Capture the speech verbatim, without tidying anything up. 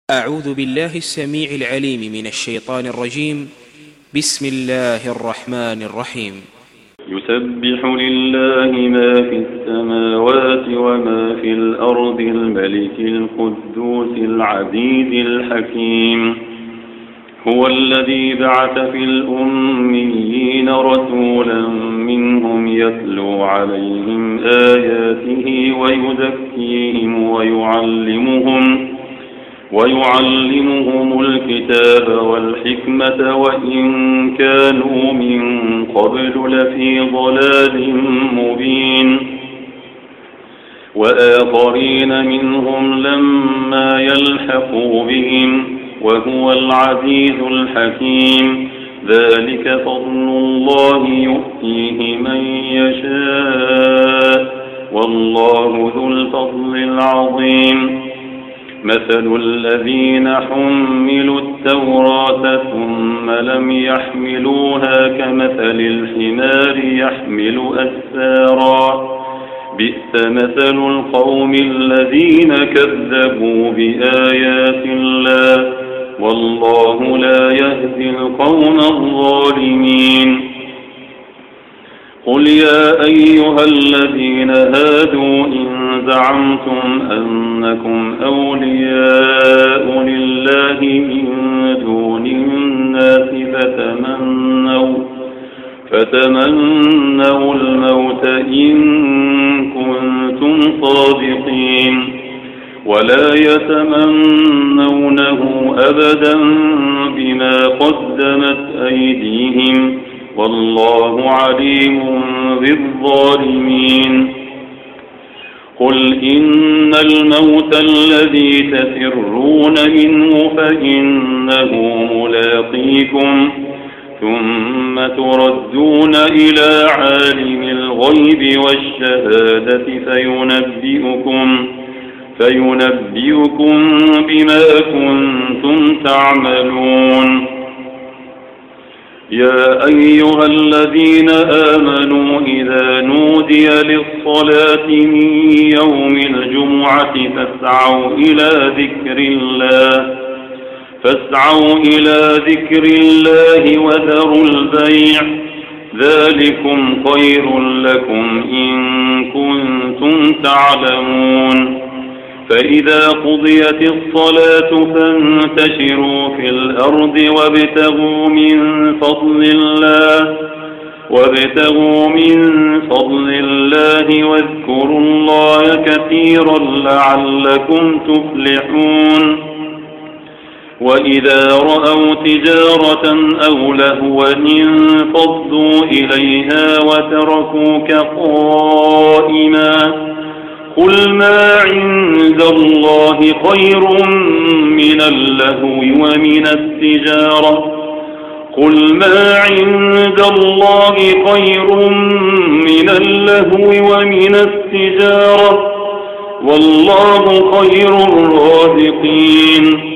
أعوذ بالله السميع العليم من الشيطان الرجيم. بسم الله الرحمن الرحيم. يسبح لله ما في السماوات وما في الأرض الملك القدوس العزيز الحكيم. هو الذي بعث في الأميين رسولا منهم يتلو عليهم آياته ويزكيهم ويعلمهم ويعلمهم الكتاب والحكمة وإن كانوا من قبل لفي ضلال مبين. وآخرين منهم لما يلحقوا بهم وهو العزيز الحكيم. ذلك فضل الله يؤتيه من يشاء والله ذو الفضل العظيم. مثل الذين حملوا التوراة ثم لم يحملوها كمثل الحمار يحمل أسفارا. بئس مثل القوم الذين كذبوا بآيات الله والله لا يهدي القوم الظالمين. قل يا أيها الذين هادوا إن زعمتم أنكم أولياء لله من دون الناس فتمنوا, فتمنوا الموت إن كنتم صادقين ولا يتمنونه أبدا بما قدمت أيديهم والله عليم بالظالمين. قل إن الموت الذي تفرون منه فإنه ملاقيكم ثم تردون إلى عالم الغيب والشهادة فينبئكم, فينبئكم بما كنتم تعملون. يا أيها الذين آمنوا إذا نودي للصلاة من يوم الجمعة فاسعوا إلى ذكر الله فاسعوا إلى ذكر الله وذروا البيع ذلكم خير لكم إن كنتم تعلمون. فإذا قضيت الصلاة فانتشروا في الأرض وابتغوا من فضل الله وابتغوا من فضل الله واذكروا الله كثيرا لعلكم تفلحون. وإذا رأوا تجارة أو لهوا انفضوا إليها وتركوك قائما. قل ما عند الله خير من اللهو ومن التجارة قل ما عند الله خير من اللهو ومن التجارة والله خير الرازقين.